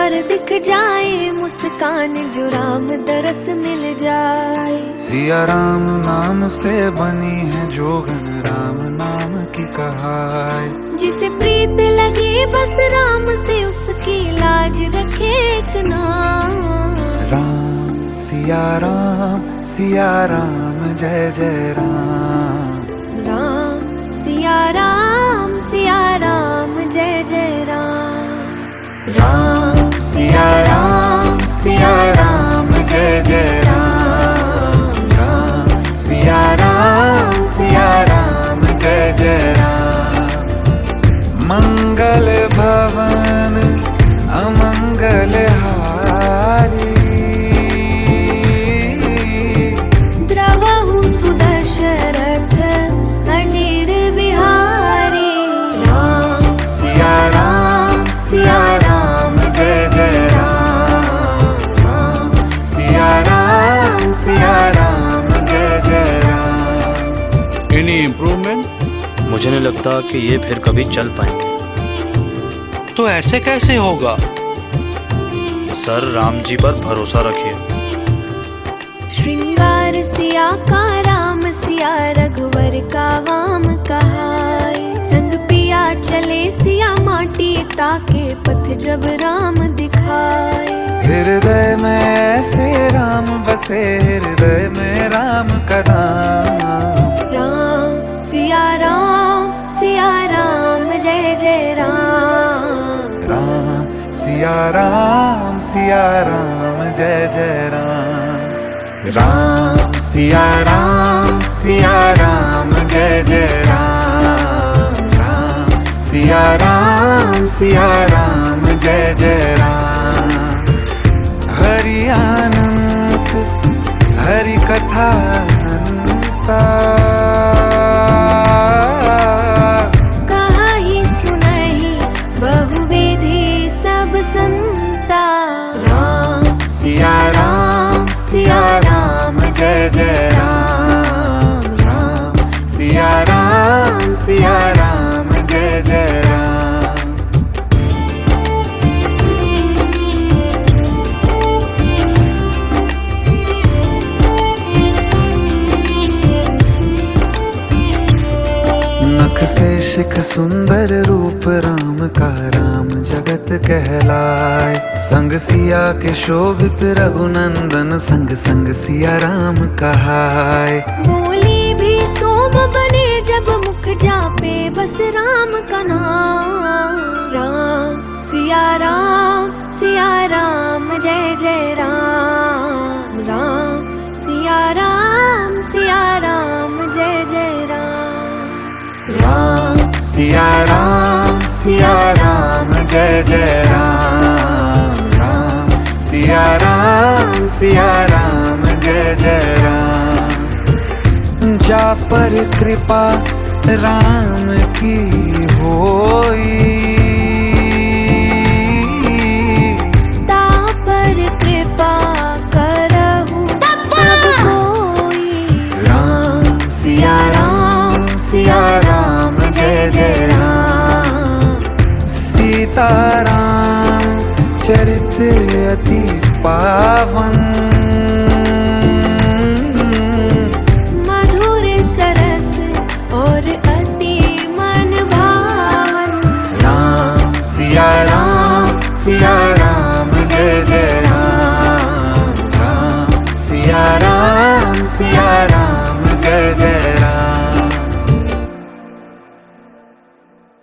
और दिख जाए मुस्कान जो राम दरस मिल जाए। सिया राम नाम से बनी है जोगन राम नाम की कहाय। जिसे प्रीत लगे बस राम से उसकी लाज रखे एक नाम। राम सिया राम जय जय राम। राम सिया राम जय जय राम। राम सिया राम जय जय राम। राम सिया राम जय जय राम। मंगल भवन अमंगल हारी। द्रवहु सुदशरथ अजीर बिहारी। राम सिया राम जय जय राम। राम सिया राम जय जय राम। Any improvement? मुझे नहीं लगता कि ये फिर कभी चल पाएंगे। तो ऐसे कैसे होगा? सर राम जी पर भरोसा रखिए। श्रृंगार सिया का राम सिया रघुवर का वाम कहाय। संग पिया चले सिया माटी ताके पथ जब राम दिखाए। हृदय में ऐसे राम बसे हृदय में राम का नाम। राम सिया राम जय जय राम। राम सिया राम जय जय राम। राम सिया राम जय जय राम। राम सिया राम जय जय राम। हरि अनंत हरि कथा अनंता। कहा ही सुनहि बहुविधि सब संता। राम सिया राम जय जय राम। राम सिया राम जय जय राम। नख से शिख सुंदर रूप राम का राम जगत कहलाए। संग सिया के शोभित रघुनंदन संग संग सिया राम कहाय। बोली भी सोम बने जब मुख जापे बस राम का नाम। राम सिया राम जय जय राम। राम सिया राम जय जय राम। राम सिया राम जय जय राम। राम सिया राम जय जय राम। जा पर कृपा राम की होई। ता पर कृपा करहु सब कोई। राम सिया राम जय जय राम। सीताराम चरित्र अति पावन। मधुर सरस और अति मन भावन। राम सिया